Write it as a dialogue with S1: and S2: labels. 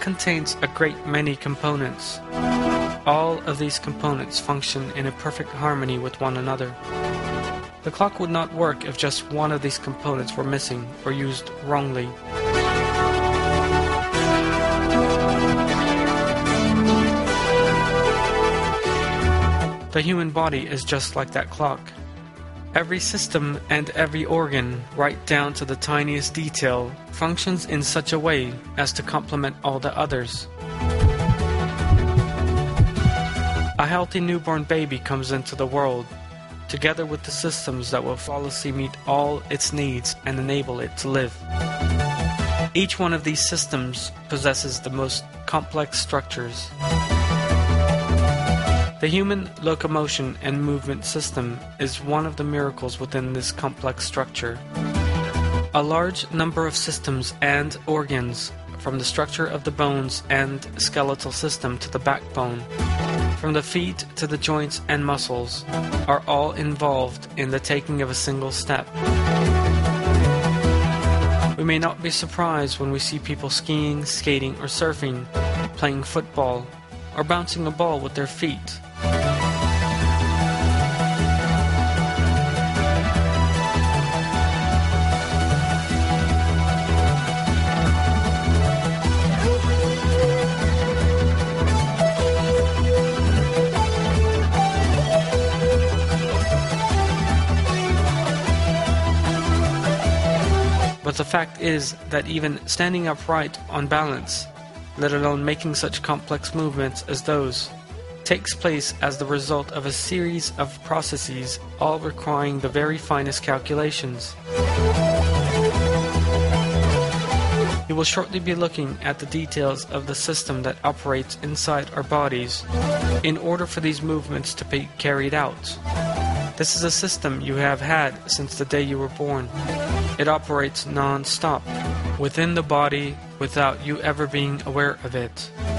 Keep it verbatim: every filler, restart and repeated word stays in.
S1: contains a great many components. All of these components function in a perfect harmony with one another. The clock would not work if just one of these components were missing or used wrongly. The human body is just like that clock. Every system and every organ, right down to the tiniest detail, functions in such a way as to complement all the others. A healthy newborn baby comes into the world, together with the systems that will flawlessly meet all its needs and enable it to live. Each one of these systems possesses the most complex structures. The human locomotion and movement system is one of the miracles within this complex structure. A large number of systems and organs, from the structure of the bones and skeletal system to the backbone, from the feet to the joints and muscles, are all involved in the taking of a single step. We may not be surprised when we see people skiing, skating, or surfing, playing football, or bouncing a ball with their feet. But the fact is that even standing upright on balance, let alone making such complex movements as those, takes place as the result of a series of processes, all requiring the very finest calculations. You will shortly be looking at the details of the system that operates inside our bodies in order for these movements to be carried out. This is a system you have had since the day you were born. It operates non-stop within the body without you ever being aware of it.